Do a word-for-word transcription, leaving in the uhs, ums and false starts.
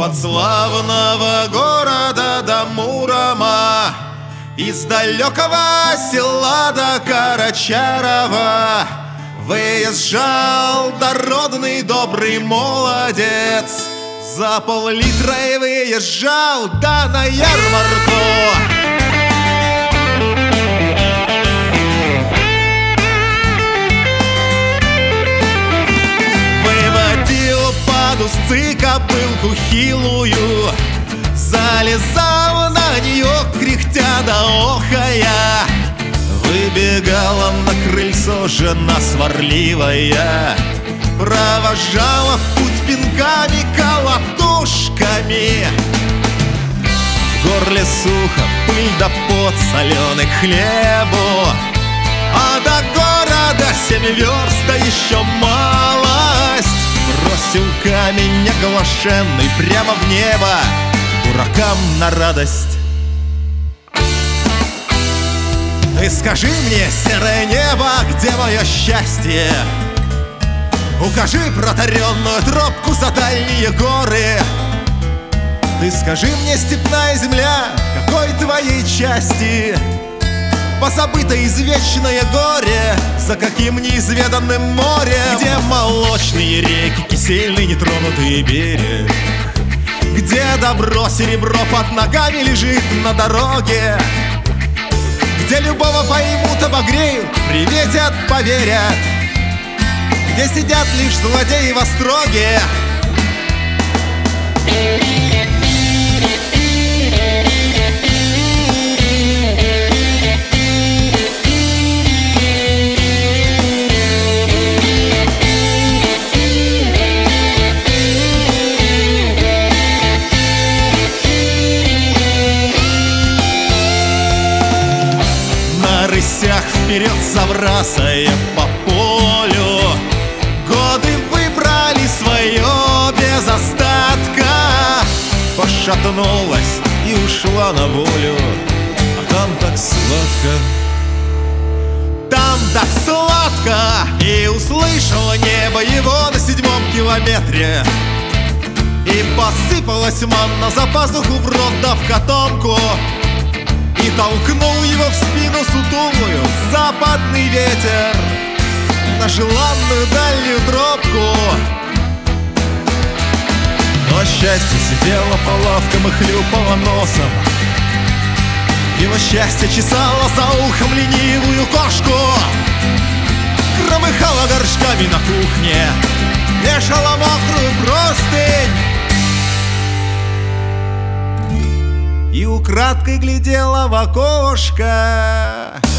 Из-под славного города до Мурома, из далекого села до Карачарова выезжал дородный добрый молодец. За пол-литра и выезжал, да на ярмарку. Выводил под узцы кобылку хилую, залезал на нее, кряхтя да охая. Выбегала на крыльцо жена сварливая, провожала в путь пинками, колотушками. В горле сухо, пыль да пот, соленый к хлебу, а до города семь верст, да еще малость. Бросил камень оглашенный прямо в небо, дуракам на радость. Ты скажи мне, серое небо, где мое счастье? Укажи протаренную тропку за дальние горы. Ты скажи мне, степная земля, какой твоей части? Позабыто извечное горе, за каким неизведанным морем? Где молочные реки, кисельный нетронутый берег? Где добро, серебро под ногами лежит на дороге? Где любого поймут, обогреют, приветят, поверят? Где сидят лишь злодеи во строге? На рысях вперед забрасывая по полю, годы выбрали свое без остатка. Пошатнулась и ушла на волю, а там так сладко, там так сладко. И услышала небо его на седьмом километре, и посыпалась манна за пазуху в рот да в котомку. И толкнул его в спину сутулую западный ветер на желанную дальнюю тропку. Но счастье сидело по лавкам и хлюпало носом. Его счастье чесало за ухом ленивую кошку, громыхало горшками на кухне, вешала мокрую простынь и украдкой глядела в окошко.